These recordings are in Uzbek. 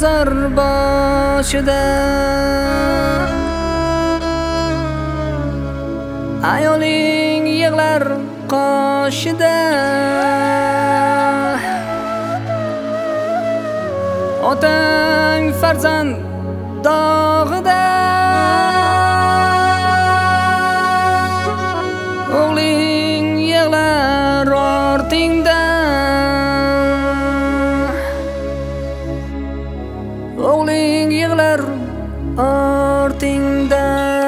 mezor boshida ayoling yig'lar qoshida otang farzand dog'ida o'g'ling yig'lar ortingda o'g'ling yig'lar ortingda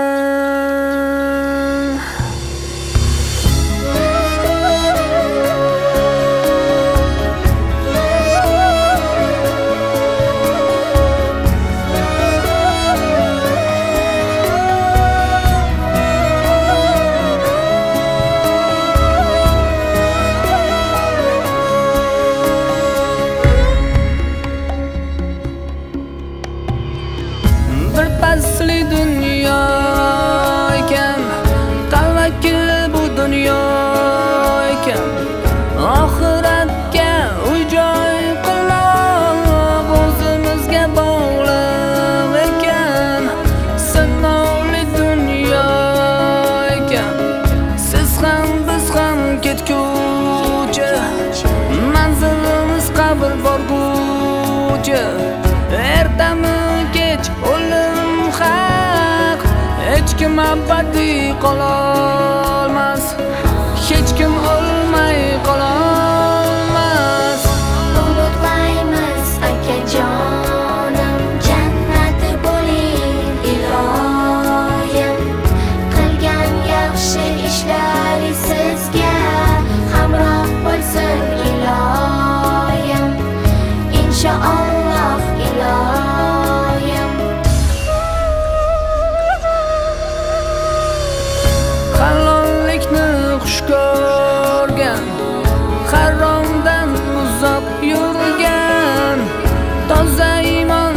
asli dunyo ekan, tavakki bu dunyo ekan. Oxiratga uy-joy qilib o'zimizga bog'liq ekan. Sinovli dunyo ekan, siz ham biz ham ketguvchi, manzilimiz qabr borguvchi. Ertami kech o'lim haq, hech kim abadiy qololmas, hech kim o'lmay qololmas. Ulug'laymiz akajonim, jannati bo'ling iloyim. Qilgan yaxshi ishlaringiz sizga hamroh bo'lsin iloyim. Inshaalloh iloyim. Halollikni xush ko'rgan, haromdan uzoq yurgan, toza iymon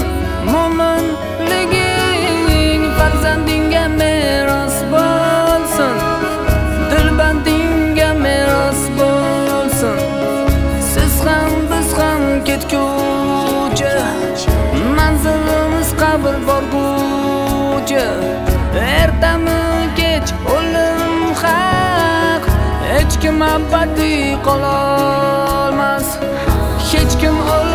mo'minliging farzandingga meros bo'lsin, dilbandingga meros bo'lsin. Siz ham biz ham ketguvchi, manzilimiz qabr borguvchi. Ertami kech o'lim haq, hech kim abadiy qololmas, hech kim